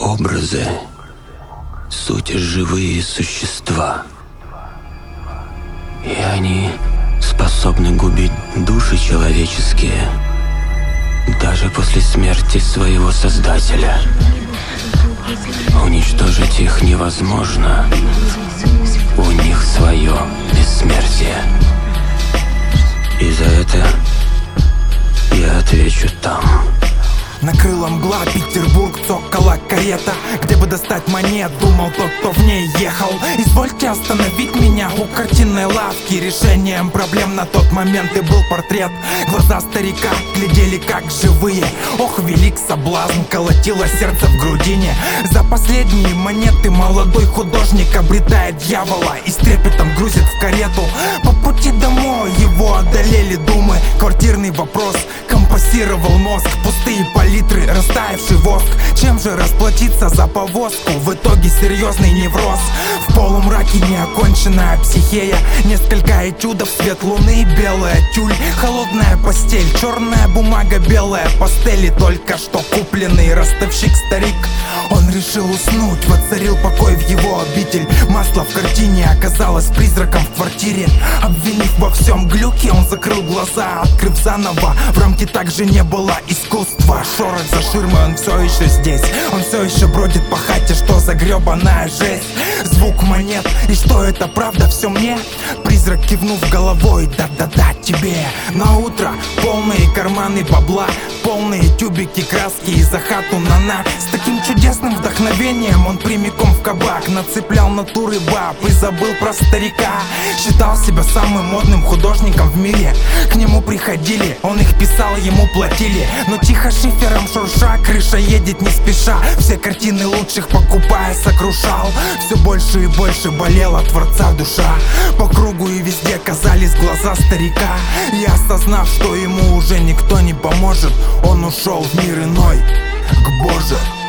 Образы — суть живые существа, и они способны губить души человеческие даже после смерти своего Создателя. Уничтожить их невозможно, у них свое бессмертие. И за это я отвечу там. Накрыла мгла, Петербург, цокола карета. Где бы достать монет, думал тот, кто в ней ехал. Извольте остановить меня у картинной лавки. Решением проблем на тот момент и был портрет. Глаза старика глядели как живые. Ох, велик соблазн, колотило сердце в грудине. За последние монеты молодой художник обретает дьявола и с трепетом грузит в карету. По пути домой его одолели думы. Квартирный вопрос компассировал мозг. Пустые палитры, растаявший воск. Чем же расплатиться за повозку? В итоге серьезный невроз. В полумраке неоконченная психея. Несколько этюдов, свет луны, белая тюль, холодная постель, черная бумага, белая пастель. И только что купленный ростовщик-старик. Он решил уснуть, воцарил покой в его обитель. Масло в картине оказалось призраком в квартире. Обвинив во всем глюки, он закрыл глаза, открыв заново. В рамке также не было искусства. Шорох за ширмой, он все еще здесь. Он все еще бродит по хате, что за гребаная жесть. Звук монет, и что это правда все мне? Призрак кивнув головой, да-да-да тебе. На утро полные карманы бабла, полные тюбики краски и за хату на. С таким чудесным вдохновением он прямиком в кабак нацеплял натуры баб и забыл про старика. Считал себя самым модным художником в мире. К нему приходили, он их писал, ему платили. Но тихо шифером шурша, крыша едет не спеша. Все картины лучших покупая сокрушал. Все больше и больше болела творца душа. По кругу и везде казались глаза старика. И осознав, что ему уже никто не поможет, он ушел в мир иной, к Боже.